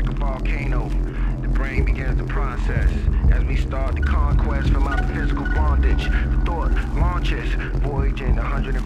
like a volcano. The brain begins to process as we start the conquest from our physical bondage. The thought launches, voyaging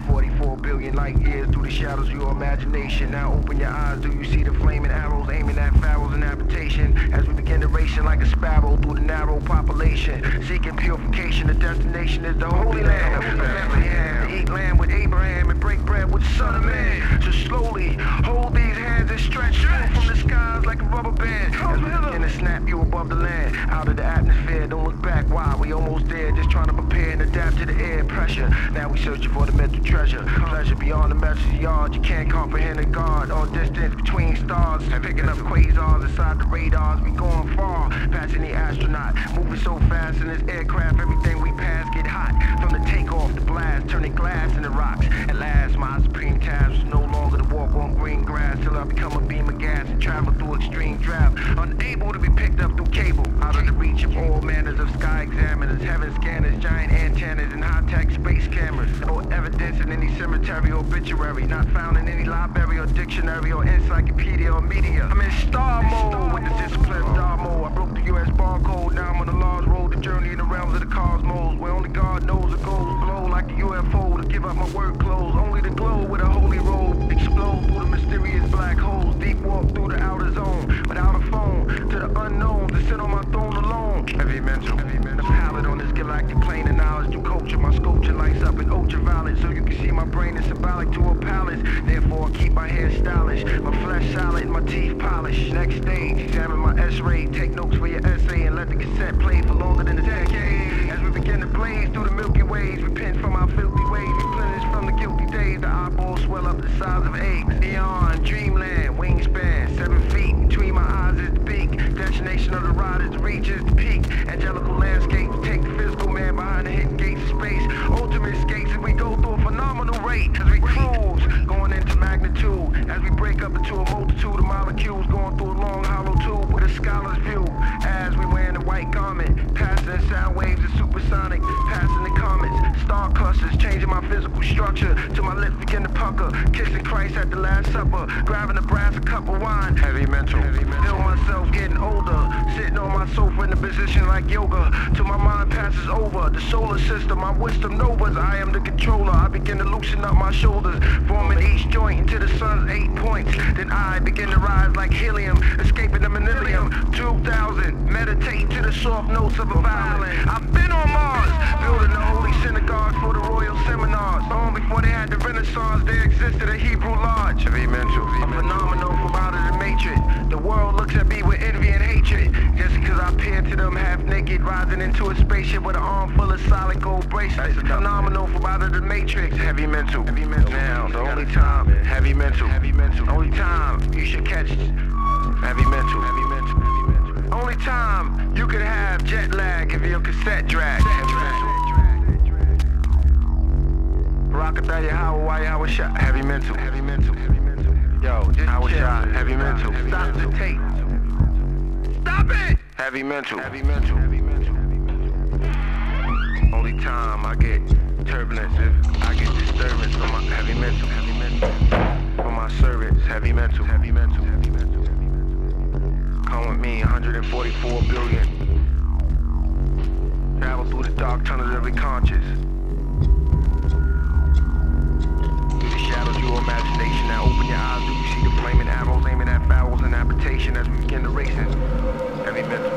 144 billion light years through the shadows of your imagination. Now open your eyes, do you see the flaming arrows aiming at pharaohs and habitation? As we begin to racing like a sparrow through the narrow population, seeking purification, the destination is the Holy Land. Bethlehem, to eat lamb with Abraham and break bread with the Son of Man. So slowly hold these hands and stretch from the skies like a rubber band as we begin to snap you above the land, out of the atmosphere. Don't look back, why? We almost there, just trying to prepare and adapt to the air pressure. Now we searching for the mental treasure, pleasure beyond the measure's yard. You can't comprehend a God or distance between stars, picking up quasars inside the radars. We going far, passing the astronaut, moving so fast in this aircraft. Everything we pass get hot, from the takeoff, the blast, turning glass into rocks. At last, my supreme task was no longer to walk on green grass till I become a beam of gas and travel through extreme drought, unable to be picked up through cable, out of the reach of all manners of sky examiners, heaven scanners, giant antennas, and high-tech space cameras. No evidence in any cemetery or obituary, not found in any library or dictionary or encyclopedia or media. I'm in star mode with the discipline of Darmo. I broke the U.S. barcode, now I'm on a large road to journey in the realms of the cosmos, where only God knows the goals blow like a UFO to give up my work clothes, only to glow with a holy robe, explode through the mysterious black holes, deep walk through the outer zone, without a phone, to the unknown, to sit on my throne alone. Heavy mental, the palette on this galactic plane of knowledge, through culture, my sculpture lights up in ultraviolet, so you can see my brain is symbolic to a palace. Therefore I keep my hair stylish, my flesh solid, and my teeth polished. Next stage, examine my S-ray, take notes for your essay, and let the cassette play for longer than a decade. As we begin to blaze through the Milky Ways, repent from our filthy ways, replenish from the guilty days. The eyeballs swell up the size of eggs. Beyond dreamland, wingspan, 7 feet between my eyes is the peak. Destination of the riders reaches the peak. Angelical landscapes take the physical man behind the hidden gates of space. Ultimate escapes as we go through a phenomenal rate. As we cruise, going into magnitude. As we break up into a multitude of molecules, going through a long hollow tube with a scholar's view. As we wear the white garment, passing sound waves of supersonic, passing the comets, star clusters, changing my physical structure till my lips begin to pucker. Kissing Christ at the Last Supper, grabbing a brass, a cup of wine. Heavy mental, feel myself getting older, sitting on my sofa in a position like yoga, till my mind passes over the solar system. My wisdom novas, I am the controller. I begin to loosen up my shoulders, forming each joint into the sun's 8 points. Then I begin to rise like helium, escaping the millennium. 2000, meditate to the soft notes of a violin. I've been on Mars, building the holy synagogues for the royal seminars. Long before they had the Renaissance, there existed a Hebrew lodge. Heavy mental, a phenomenon from out of the matrix. The world looks at me with envy and hatred, just because I appear to them half naked, rising into a spaceship with an arm full of solid gold bracelets. Phenomenal from out of the matrix. Heavy mental. Now, the only time, heavy mental. Only time you should catch heavy mental. Only time you could have jet lag if your cassette drag. Heavy mental. Rockadaya, how was shot? Heavy mental. Yo, I was shot. Heavy mental. Stop the tape. Stop it! Heavy mental. Only time I get turbulence if I get disturbance from my heavy mental. From my servants, heavy mental. Come with me, 144 billion. Travel through the dark tunnels of every conscious. Through the shadows of your imagination. Now open your eyes, do you see the flaming arrows aiming at pharaohs and habitation as we begin to race it? Heavy mental.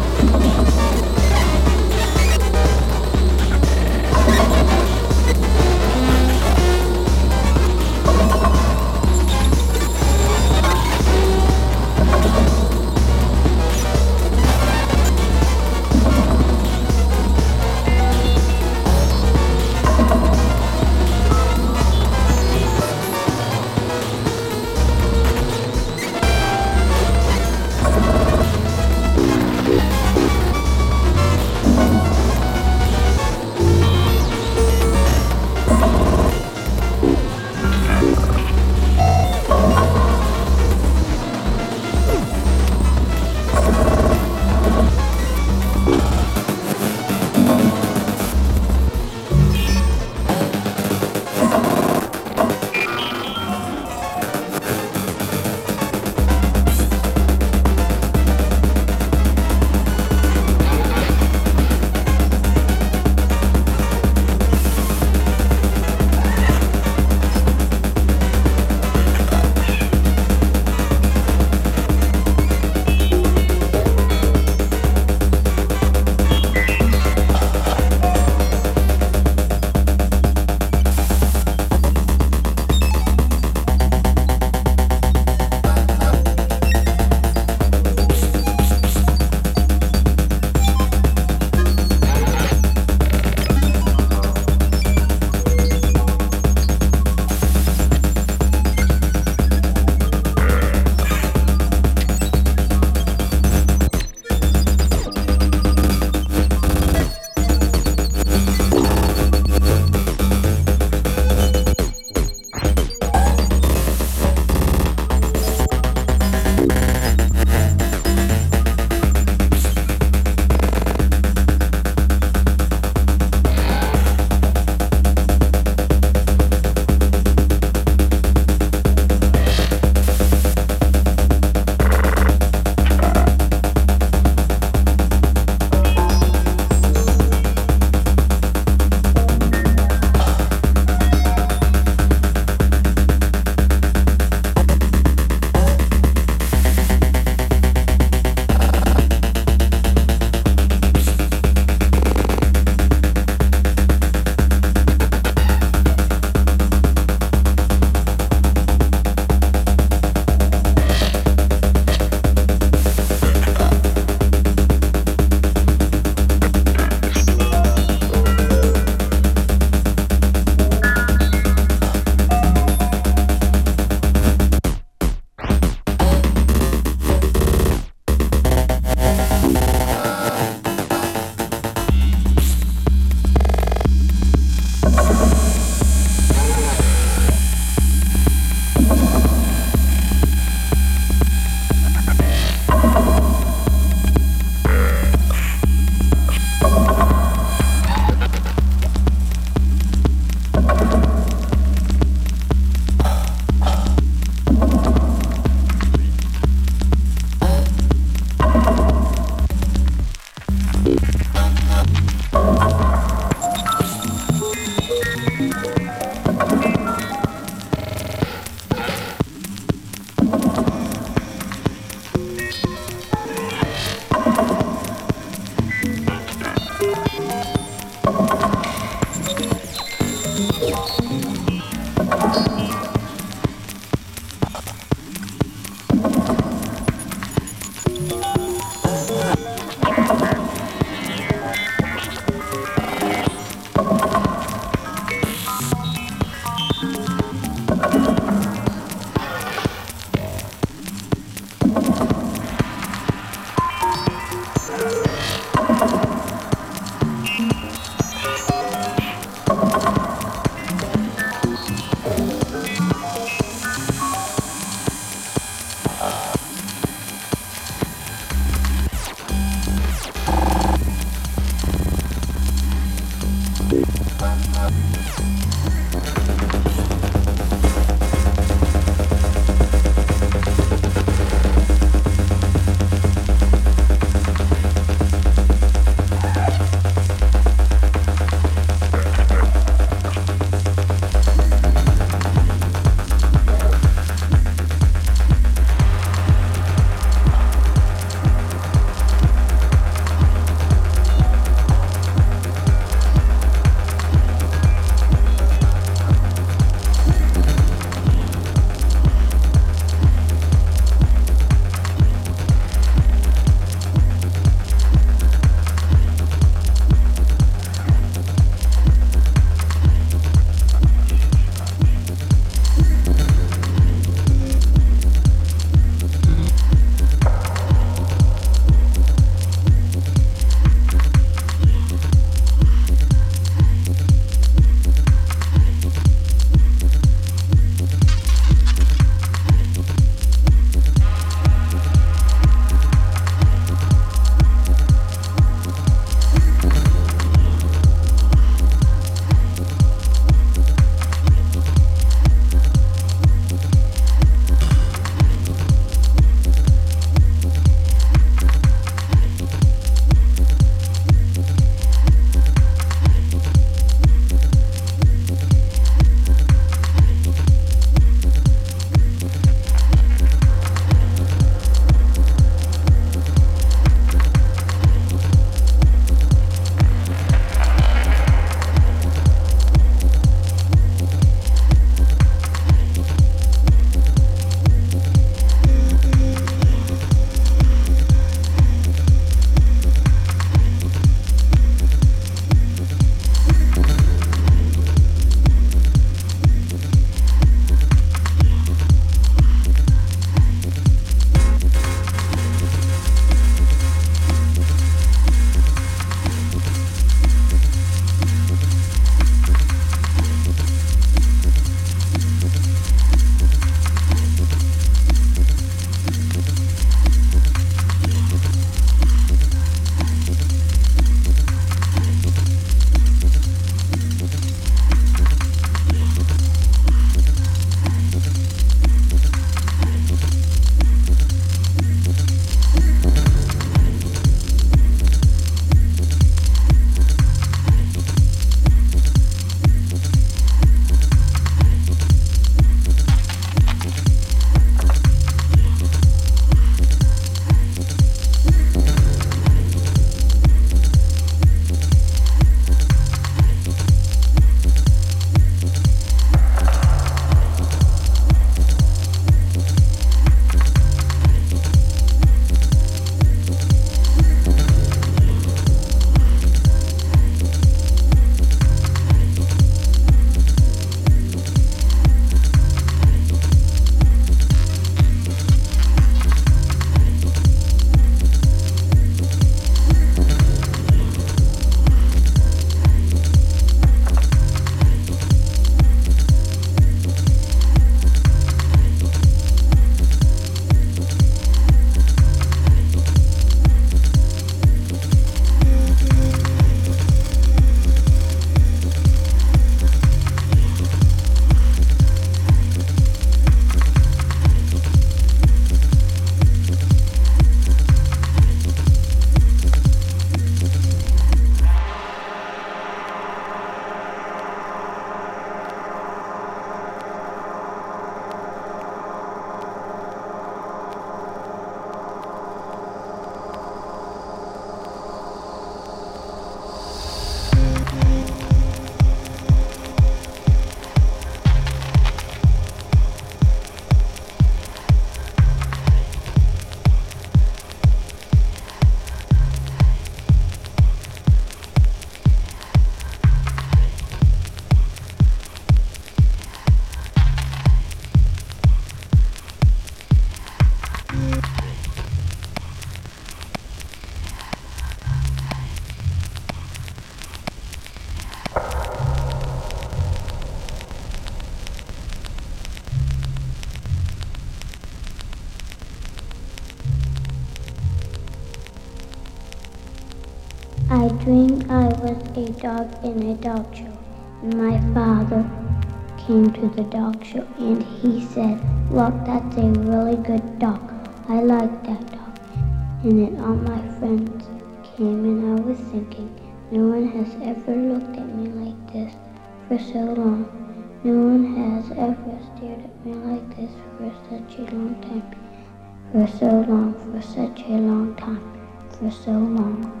a dog in a dog show. And my father came to the dog show and he said, "Look, that's a really good dog. I like that dog." And then all my friends came and I was thinking, no one has ever looked at me like this for so long. No one has ever stared at me like this for such a long time. For so long, for such a long time, for so long.